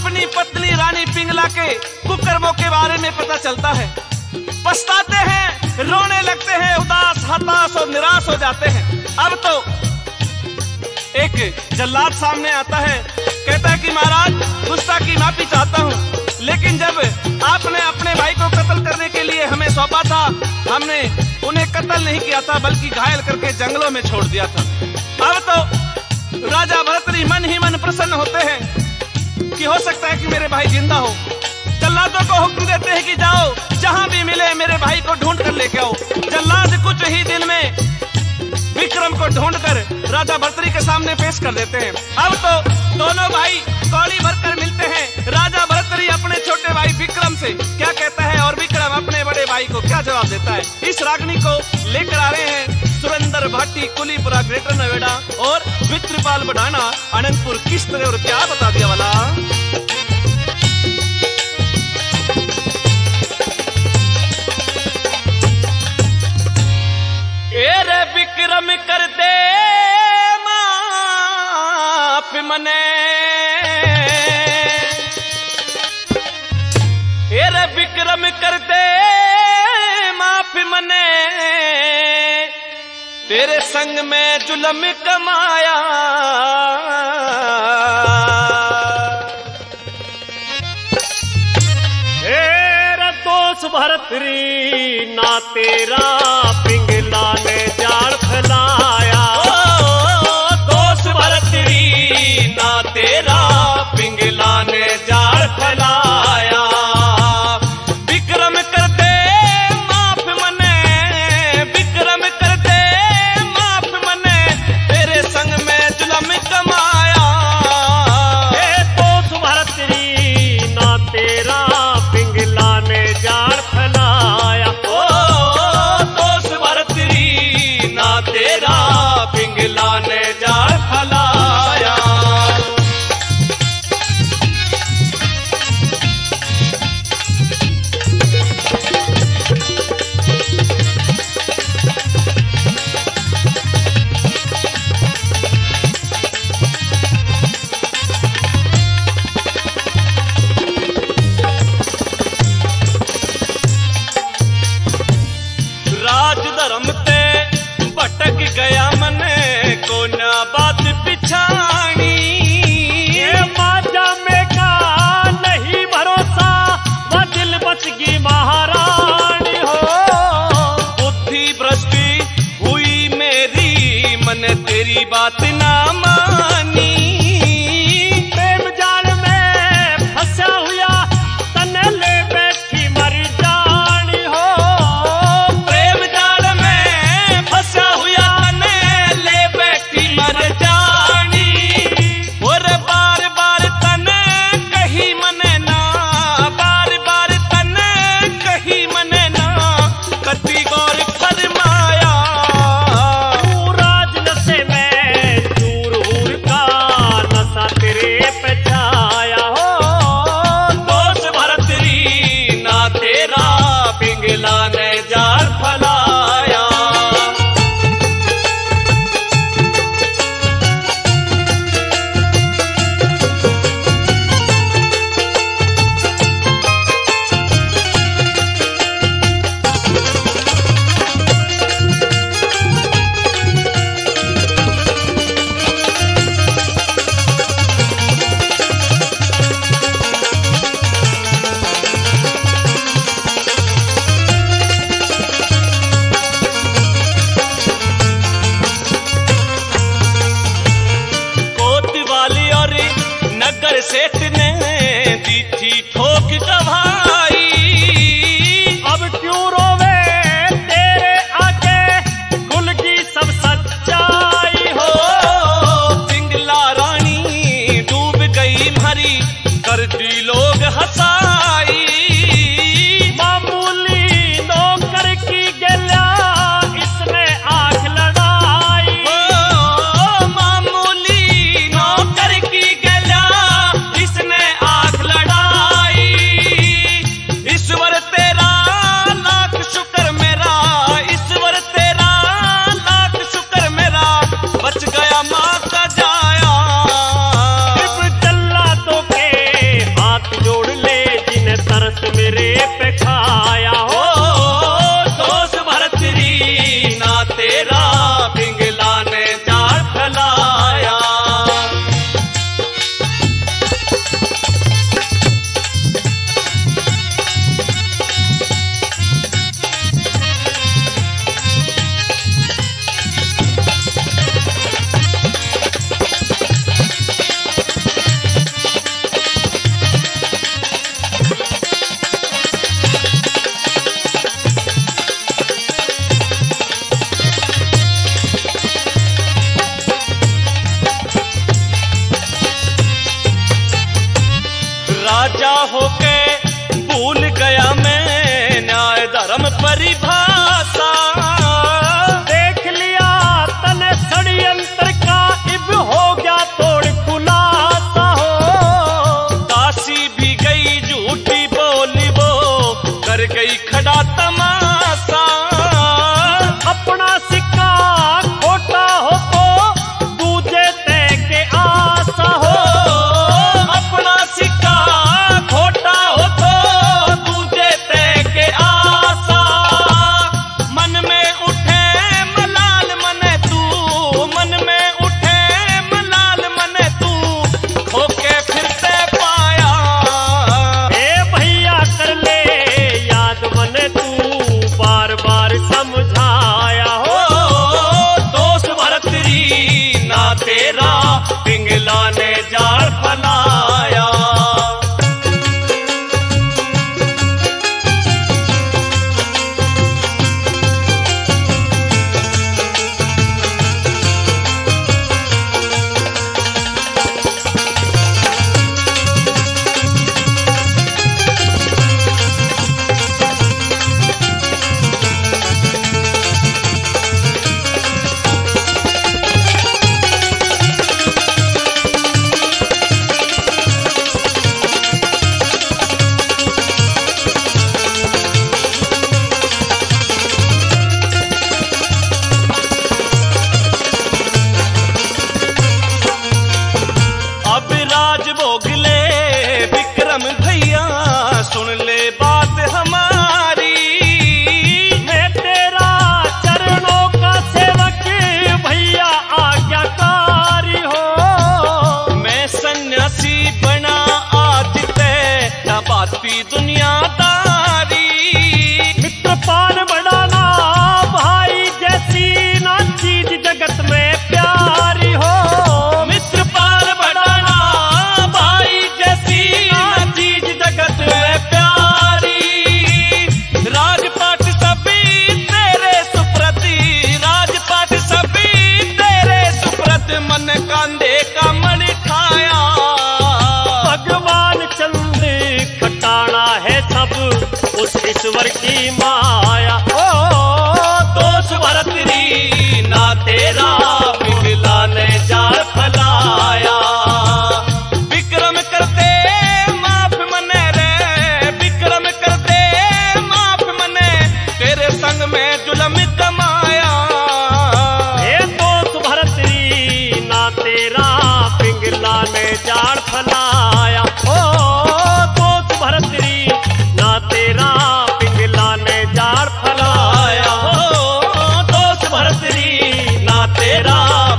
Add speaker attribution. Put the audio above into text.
Speaker 1: अपनी पत्नी रानी पिंगला के कुकर्मों के बारे में पता चलता है। पछताते हैं, रोने लगते हैं, उदास, हताश और निराश हो जाते हैं। अब तो एक जल्लाद सामने आता है, कहता है कि महाराज गुस्ताखी माफी चाहता हूँ, लेकिन जब आपने अपने भाई को कत्ल करने के लिए हमें सौंपा था, हमने उन्हें कत्ल नहीं किया था बल्कि घायल करके जंगलों में छोड़ दिया था। अब तो राजा भर्तृहरि मन ही मन प्रसन्न होते हैं कि हो सकता है कि मेरे भाई जिंदा हो। जल्लादों को हुक्म देते हैं कि जाओ, जहां भी मिले मेरे भाई को ढूंढ कर लेके आओ। जल्लाद कुछ ही दिन में विक्रम को ढूंढकर राजा भर्तृहरि के सामने पेश कर देते हैं। अब तो दोनों भाई कौड़ी भरकर मिलते हैं। राजा भर्तृहरि अपने छोटे भाई विक्रम से क्या कहता है और विक्रम अपने बड़े भाई को क्या जवाब देता है, इस रागनी को लेकर आ रहे हैं सुरेंद्र भाटी, कुलीपुरा, ग्रेटर नोएडा और वित्रपाल बढ़ाना, अनंतपुर। किस तरह और क्या बता दिया वाला। एरे विक्रम कर दे माफ मने, एरे विक्रम कर दे माफ मने, तेरे संग में जुल्म कमाया।
Speaker 2: तेरा दोष भर्तृहरि ना तेरा पिंगला ने जाल फैलाया।
Speaker 1: दोष भर्तृहरि ना तेरा पिंगला ने जाल फैलाया। विक्रम कर दे माफ मने, विक्रम कर दे माफ मने, तेरे संग में जुल्म कमाया।
Speaker 2: दोष भर्तृहरि ना तेरा पिंगला ने जाल फैलाया।
Speaker 1: दोष भर्तृहरि ना तेरा पिंगला ने जाल फैलाया। राज धर्म ते भटक गया मने, को ना बात पिछानी।
Speaker 2: ये माजा में का नहीं भरोसा, वह दिल बच गई महारानी हो।
Speaker 1: बुद्धि भ्रष्टि हुई मेरी, मन तेरी बात ना मानी।
Speaker 2: प्रेम जाल में फंसा हुआ तने ले बैठी मर जानी हो।
Speaker 1: प्रेम जाल में फंसा हुआ तने होके भूल गया मैं न्याय धर्म परिभाषा।
Speaker 2: देख लिया तने षड्यंत्र का इब हो गया तोड़ खुलासा हो।
Speaker 1: दासी भी गई झूठी बोली वो कर गई खड़ा तमाशा।
Speaker 2: अपना सिक्का खोटा हो तो दूजे ते के आशा हो।
Speaker 1: अपना सिक्का खोटा हो तो दूजे ते के आशा। मन में उठे मलाल मने तू, मन में उठे मलाल मने तू खोके फिरते पाया।
Speaker 2: ए भैया कर ले याद मने तू बार बार समझाया हो।
Speaker 1: दोस्त भरतरी ना तेरा पिंगला ने जाल फलाया। अब राज भोग ले विक्रम भैया सुन ले बात हमारी।
Speaker 2: मैं तेरा चरणों का सेवक भैया आज्ञाकारी हो।
Speaker 1: मैं सन्यासी बना आज तय दबाती दुनियादारी।
Speaker 2: मित्रपान बढ़ाना भाई जैसी ना चीज जगत में प्यारी हो।
Speaker 1: मित्रपाल बढ़ाना भाई जैसी ना चीज जगत में प्यारी। राजपाट सभी तेरे सुप्रति, राजपाट सभी तेरे सुप्रति मन कांधे का मणि ठाया।
Speaker 2: भगवान चंद खटाना है सब उस ईश्वर की माया।
Speaker 1: ओ दोष भरतरी ना तेरा पिंगला ने जाल फलाया। विक्रम करते माफ मने रे, विक्रम करते माफ मने तेरे संग में जुलम कमाया।
Speaker 2: हे दोस्त भरतरी ना तेरा पिंगला ने जाड़ फलाया। ओ दोस्त भरतरी ना तेरा पिंगला ने जाड़ फलाया।
Speaker 1: दोष भरतरी ना तेरा